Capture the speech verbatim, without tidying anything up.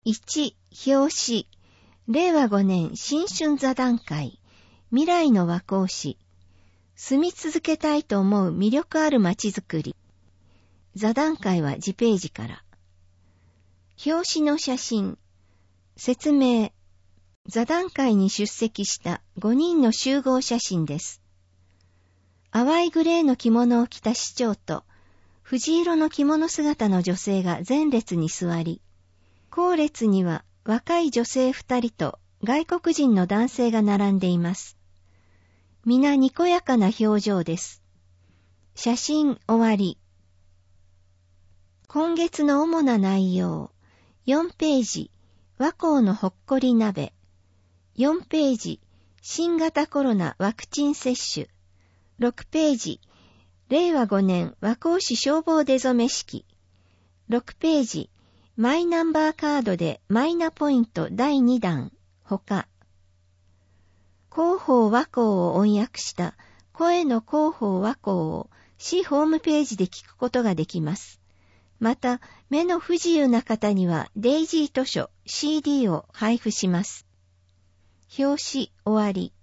いち、表紙。れいわごねん新春座談会。未来の和光市。住み続けたいと思う魅力ある街づくり。座談会は次ページから。表紙の写真。説明。座談会に出席したごにんの集合写真です。淡いグレーの着物を着た市長と、藤色の着物姿の女性が前列に座り、後列には若い女性二人と外国人の男性が並んでいます。皆にこやかな表情です。写真終わり。今月の主な内容。よんページ、和光のほっこり鍋。よんページ、新型コロナワクチン接種。ろくページ、れいわごねん和光市消防出初め式。ろくページ、マイナンバーカードでマイナポイントだいにだん、ほか。広報和光を音訳した声の広報和光を市ホームページで聞くことができます。また、目の不自由な方にはデイジー図書 シーディー を配布します。表紙終わり。